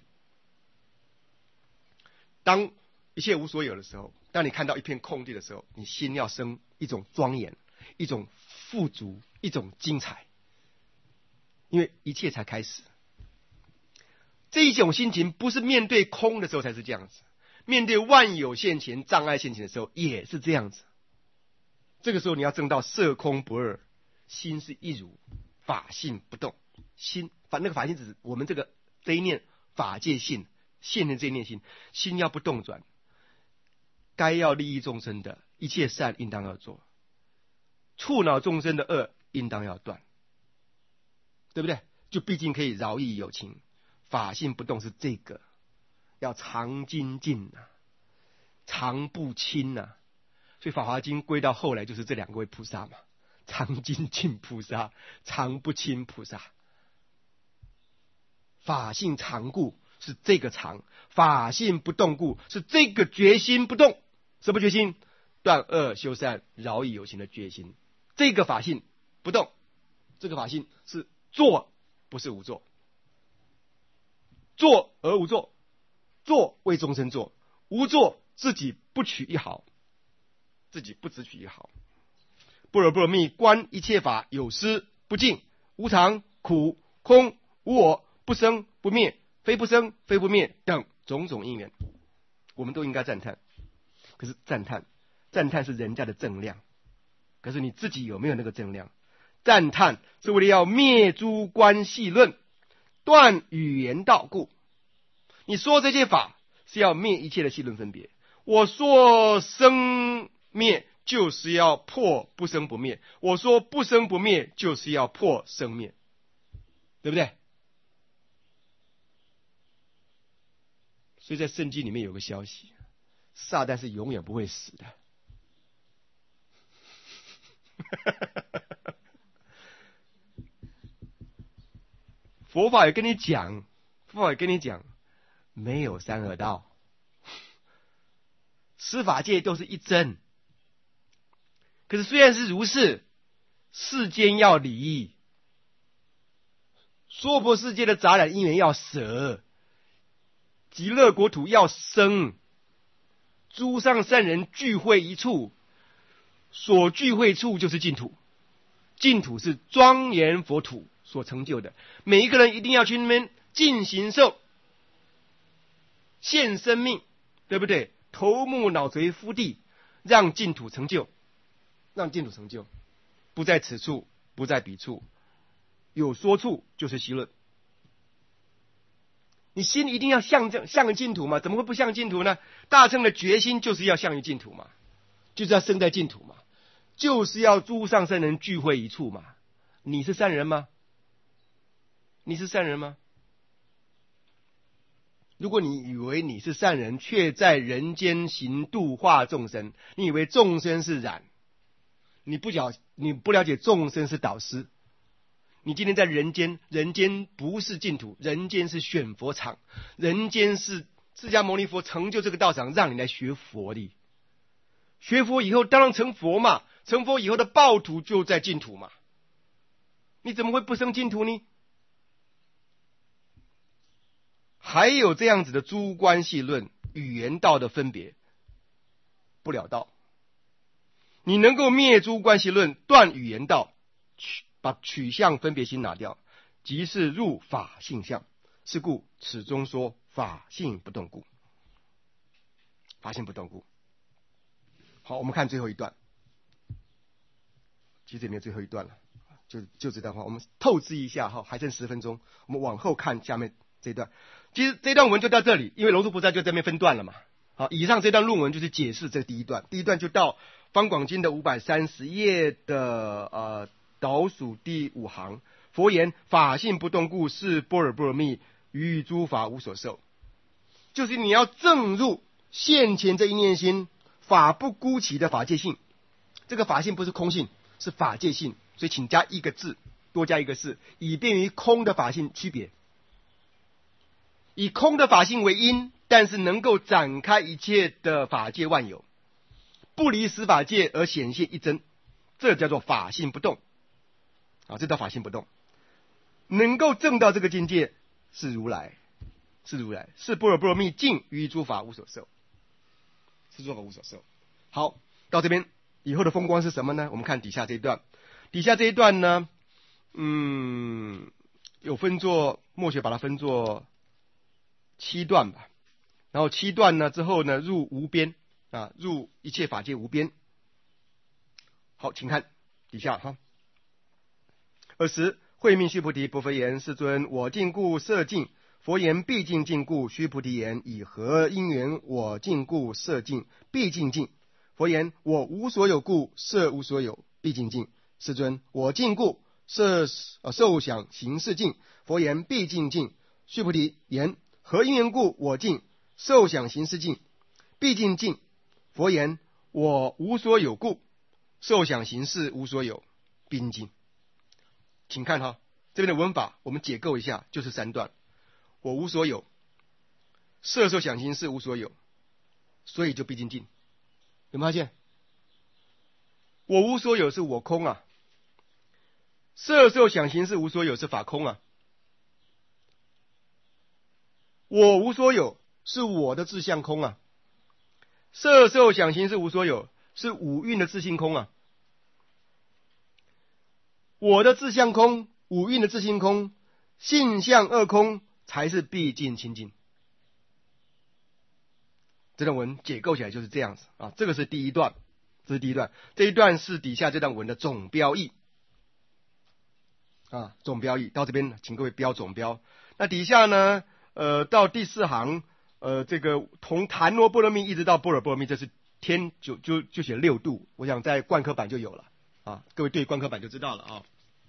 当一切无所有的时候，当你看到一片空地的时候，你心要生一种庄严，一种富足，一种精彩，因为一切才开始。这一种心情不是面对空的时候才是这样子，面对万有现前、障碍现前的时候也是这样子。这个时候你要证到色空不二，心是一如，法性不动。那个法性只是我们这一念法界性，现前这一念心，心要不动转，该要利益众生的一切善应当要做，触恼众生的恶应当要断，对不对？就毕竟可以饶益有情。法性不动是这个，要常精进啊，常不轻啊。所以《法华经》归到后来就是这两位菩萨嘛，常精进菩萨，常不轻菩萨。法性常故是这个常，法性不动故是这个决心不动。什么决心？断恶修善、饶益有情的决心。这个法性不动，这个法性是做，不是无做。做而无做，做为众生做，无做自己不取一毫，自己不只取一毫。般若波罗蜜观一切法有失不净、无常、苦、空、无我、不生不灭、非不生非不灭等种种因缘。 我们都应该赞叹。可是赞叹是人家的正量，可是你自己有没有那个正量？赞叹是为了要灭诸关系论，断语言道故。你说这些法是要灭一切的系论分别。我说生灭就是要破不生不灭，我说不生不灭就是要破生灭，对不对？所以在圣经里面有个消息，撒旦是永远不会死的。佛法也跟你讲，没有三恶道，司法界都是一真。可是虽然是如是，世间要离，娑婆世界的杂染因缘要舍，极乐国土要生，诸上善人聚会一处，所聚会处就是净土。净土是庄严佛土所成就的，每一个人一定要去那边尽形寿，献生命，对不对？头目脑髓敷地，让净土成就，不在此处，不在彼处，有说处就是习论。你心一定要向净土嘛？怎么会不向净土呢？大乘的决心就是要向于净土嘛，就是要生在净土嘛，就是要诸上圣人聚会一处嘛。你是善人吗？如果你以为你是善人，却在人间行度化众生，你以为众生是染，你不了解众生是导师。你今天在人间，人间不是净土，人间是选佛场，人间是释迦牟尼佛成就这个道场，让你来学佛的。学佛以后当然成佛嘛，成佛以后的报土就在净土嘛。你怎么会不生净土呢？还有这样子的诸关系论、语言道的分别，不了道。你能够灭诸关系论，断语言道，把取向分别心拿掉，即是入法性相。是故此中说法性不动故。法性不动故。好，我们看最后一段。其实也没有最后一段了，就这段话，我们透支一下哈，还剩10分钟，我们往后看下面这一段。其实这段文就到这里，因为龙树菩萨就在那边分段了嘛。好，以上这段论文就是解释这第一段，第一段就到方广经的530页的倒数第5行。佛言法性不动故，是般若波罗蜜，于诸法无所受。就是你要证入现前这一念心法不孤起的法界性。这个法性不是空性，是法界性，所以请加一个字，多加一个字，以便于空的法性区别。以空的法性为因，但是能够展开一切的法界万有，不离十法界而显现一真，这叫做法性不动。这叫法性不动。能够证到这个境界是如来，是般若波罗蜜尽于诸法无所受，是诸法无所受。好，到这边以后的风光是什么呢？我们看底下这一段。底下这一段呢，有分作，默学把它分作7段吧。然后7段呢之后呢，入无边入一切法界无边。好，请看底下哈。尔时慧命须菩提，不佛言：世尊，我净故色净。佛言：毕竟净故。须菩提言：以何因缘我净故色净毕竟净？佛言：我无所有故，色无所有，毕竟净。世尊，我净故，受想行识净。佛言：毕竟净。须菩提言：何因缘故我净，受想行识净，毕竟净？佛言：我无所有故，受想行识无所有，毕竟净。请看哈，这边的文法我们解构一下，就是3段。我无所有，色受想行识无所有，所以就毕竟净。有没有发现？我无所有是我空啊，色受想行识无所有是法空啊。我无所有是我的自相空啊，色受想行识无所有是五蕴的自性空啊。我的自相空，五蕴的自性空，性相二空才是毕竟清净。 这段文解构起来就是这样子啊。这个是第一段，这是第一段，这一段是底下这段文的总标义啊，总标义到这边，请各位标总标。那底下呢，到第4行，这个从檀罗波罗蜜一直到般若波罗蜜，这是天就写6度，我想在灌科版就有了啊，各位对灌科版就知道了啊。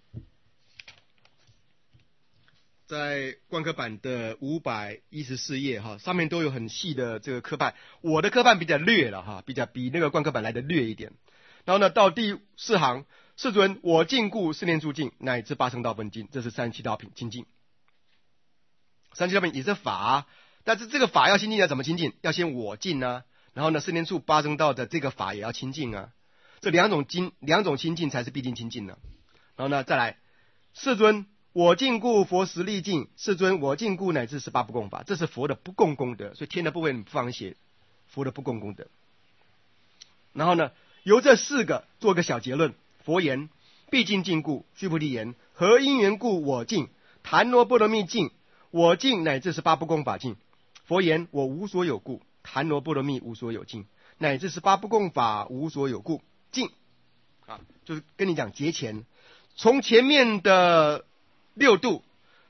在灌科版的514页哈，上面都有很细的这个科判，我的科判比较略了哈，比那个灌科版来的略一点。然后呢，到第4行，世尊，我净故四念住净，乃至八圣道分净，这是37道品清净。37道品也是法，但是这个法要清净要怎么清净？要先我净啊，然后呢，四念处八圣道的这个法也要清净啊，这两种清净才是必定清净的。然后呢，再来，世尊。我净故佛实力净，世尊我净故乃至18不共法，这是佛的不共功德，所以天的部分不妨写佛的不共功德。然后呢，由这4个做个小结论。佛言：毕竟净故，须菩提言：何因缘故我净？檀罗波罗蜜净，我净乃至18不共法净。佛言：我无所有故，檀罗波罗蜜无所有净，乃至18不共法无所有故净。啊，就是跟你讲节前，从前面的6度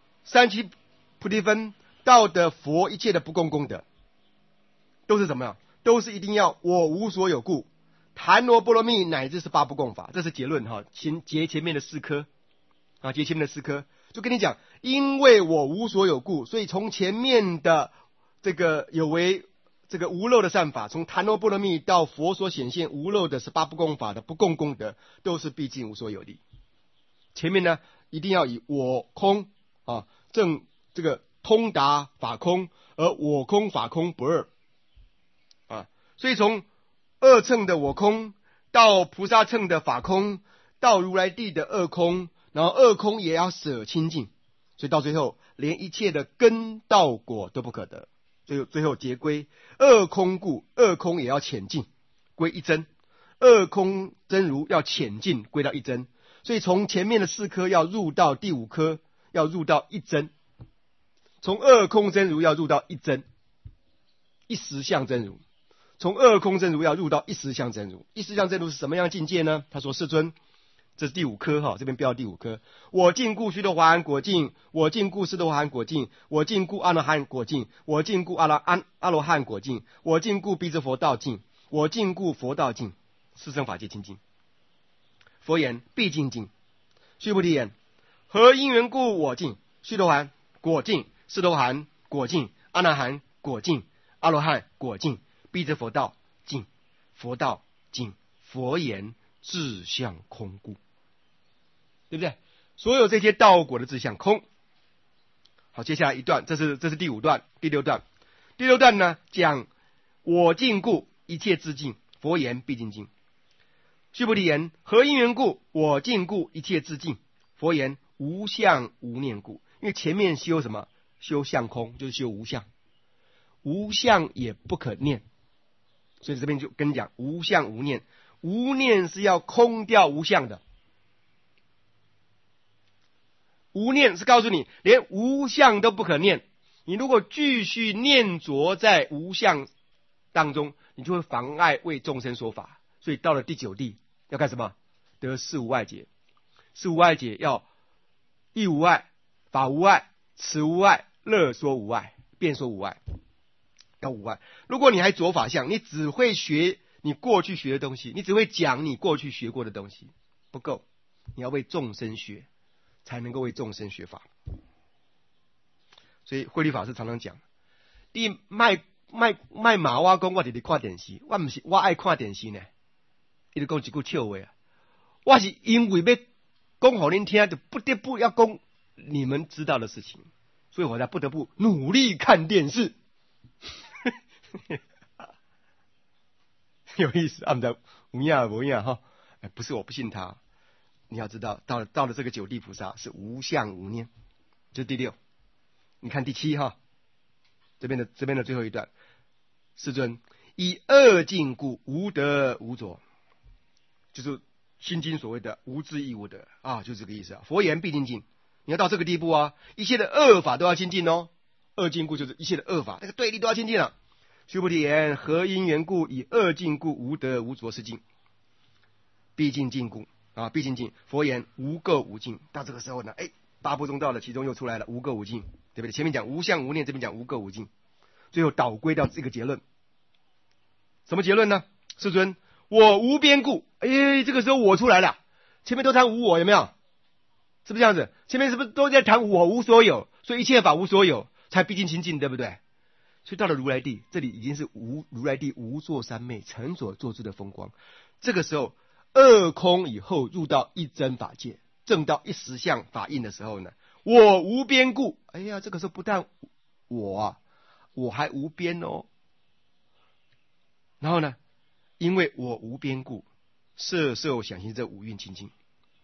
37菩提分到的佛一切的不共功德，都是什么呀？都是一定要我无所有故，檀罗波罗蜜乃至18不共法，这是结论哈。结前面的4科啊，结前面的4科，就跟你讲，因为我无所有故，所以从前面的这个有为这个无漏的善法，从檀罗波罗蜜到佛所显现无漏的18不共法的不共功德，都是毕竟无所有力。前面呢，一定要以我空啊证这个通达法空，而我空法空不二啊，所以从2乘的我空到菩萨乘的法空，到如来地的2空，然后2空也要舍清净，所以到最后连一切的根道果都不可得，最后结归2空故，2空也要浅净归一真，2空真如要浅净归到一真。所以从前面的4科要入到第5科，要入到一真，从2空真如要入到一真，一实相真如，从2空真如要入到一实相真如。一实相真如是什么样境界呢？他说：世尊，这是第5科哈，这边标第5科。我净故须陀洹果净，我净故斯陀含果净，我净故阿罗汉果净，我净故阿罗汉果净，我净故辟支佛道净，我净故佛道净，四圣法界清净。佛言：毕竟净。须菩提言：何因缘故我净？须陀洹果净，斯陀含果净，阿那含果净，阿罗汉果净，辟支佛道净，佛道净。佛言：自相空故。对不对？所有这些道果的自相空。好，接下来一段，这是第5段，第6段。第6段呢，讲我净故一切自净，佛言：毕竟净。须菩提言：何因缘故？我净故一切自净。佛言：无相无念故。因为前面修什么？修相空，就是修无相，无相也不可念。所以这边就跟你讲，无相无念，无念是要空掉无相的。无念是告诉你，连无相都不可念。你如果继续念着在无相当中，你就会妨碍为众生说法。所以到了第9地要干什么？得4无碍解。4无碍解要义无碍、法无碍、持无碍、乐说无碍、辩说无碍，要无碍。如果你还着法相，你只会学你过去学的东西，你只会讲你过去学过的东西，不够。你要为众生学，才能够为众生学法。所以慧律法师常常讲，你卖马我讲我直直看电视，我不是我爱看电视呢，他就讲一句笑话啊，我是因为要讲给您听，就不得不要讲你们知道的事情，所以我才不得不努力看电视。有意思，不知道有影无影哈？不是我不信他，你要知道，到了这个9地菩萨是无相无念，这是第6。你看第7哈，这边的最后一段，世尊以2净故无得无着，就是心经所谓的无智亦无得啊，就是这个意思啊。佛言毕竟净，你要到这个地步啊，一切的恶法都要清净哦。2净故就是一切的恶法，那个对立都要清净了。 须菩提言：何因缘故？以恶境故，无得无着是境。毕竟尽故啊，毕竟尽。佛言：无垢无净。到这个时候呢，八部中道的其中又出来了无垢无净，对不对？前面讲无相无念，这边讲无垢无净，最后导归到这个结论。什么结论呢？世尊，我无边故。这个时候我出来了，前面都谈无我，有没有？是不是这样子？前面是不是都在谈我无所有？所以一切法无所有，才毕竟清净，对不对？所以到了如来地，这里已经是如来地无作三昧成所做出的风光。这个时候二空以后入到一真法界，证到一实相法印的时候呢，我无边故。这个时候不但我还无边哦。然后呢，因为我无边故，色受想行这五蕴清净，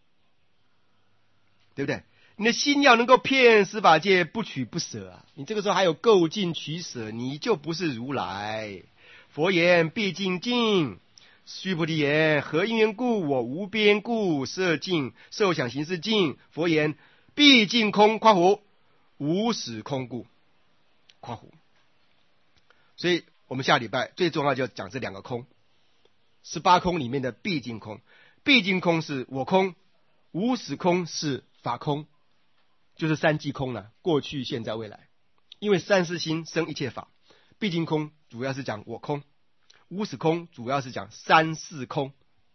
对不对？你的心要能够遍十法界，不取不舍啊！你这个时候还有垢尽取舍，你就不是如来。佛言：毕竟尽。须菩提言：何因缘故？我无边故，色尽，受想行识尽。佛言：毕竟空，括弧无始空故，括弧。所以我们下礼拜最重要就要讲这两个空，18空里面的毕竟空。毕竟空是我空，无始空是法空，就是三际空了，过去、现在、未来。因为三世心生一切法，毕竟空主要是讲我空，无始空主要是讲三世空。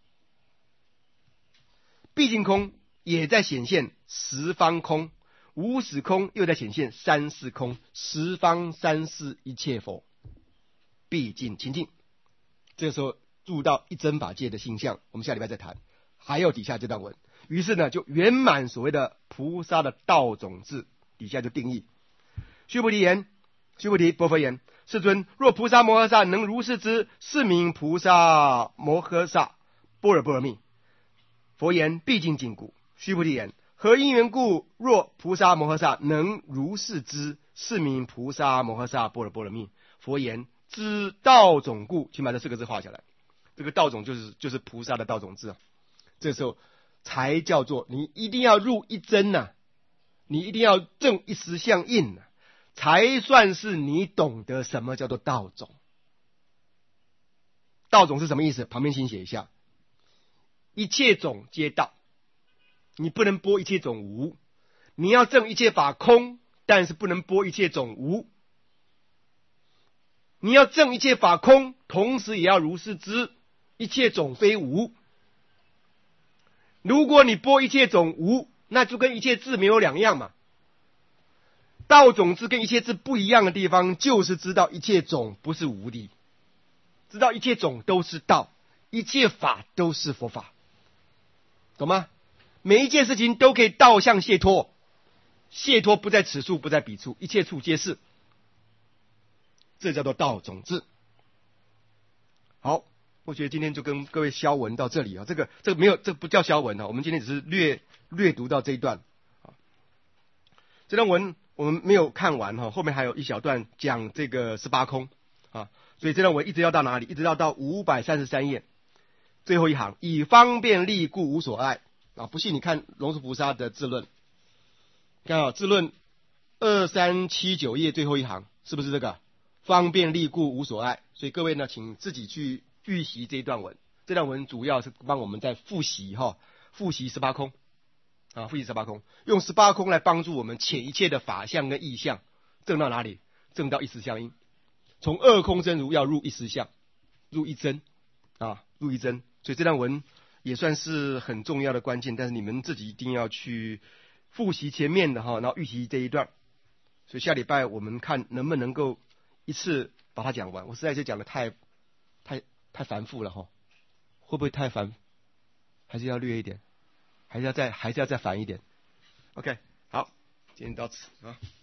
毕竟空也在显现十方空，无始空又在显现三世空，十方三世一切佛，毕竟清净。这个时候入到一真法界的性相，我们下礼拜再谈。还有底下这段文，于是呢就圆满所谓的菩萨的道种智，底下就定义。须菩提言：须菩提，薄佛言，世尊，若菩萨摩诃萨能如是知，是名菩萨摩诃萨般若波罗蜜。佛言：毕竟尽故。须菩提言：何因缘故？若菩萨摩诃萨能如是知，是名菩萨摩诃萨般若波罗蜜。佛言：知道种故。请把这4个字画下来。这个道种就是菩萨的道种智啊。这时候才叫做你一定要入一真啊，你一定要证一实相印啊，才算是你懂得什么叫做道种。道种是什么意思？旁边请写一下。一切种皆道，你不能播一切种无。你要证一切法空，但是不能播一切种无。你要证一切法空，同时也要如是知一切种非无。如果你播一切种无，那就跟一切智没有两样嘛。道种智跟一切智不一样的地方，就是知道一切种不是无的，知道一切种都是道，一切法都是佛法，懂吗？每一件事情都可以道向解脱，解脱不在此处，不在彼处，一切处皆是，这叫做道种智。好，我觉得今天就跟各位消文到这里啊，这个没有，这不叫消文啊，我们今天只是略读到这一段啊。这段文我们没有看完哈，后面还有一小段讲这个18空啊，所以这段文一直要到哪里？一直要到533页最后一行，以方便力故无所爱啊。不信你看龙树菩萨的智论，看啊，智论2379页最后一行，是不是这个方便力故无所爱？所以各位呢，请自己去预习这一段文。这段文主要是帮我们在复习18空啊，复习18空，用18空来帮助我们遣一切的法相跟意象证到哪里？证到一实相因。从二空真如要入一实相，入一真啊，入一真。所以这段文也算是很重要的关键，但是你们自己一定要去复习前面的哈，然后预习这一段。所以下礼拜我们看能不能够一次把它讲完。我实在是讲的太繁复了哈，会不会太繁？还是要略一点，还是要再繁一点。OK， 好，今天到此啊。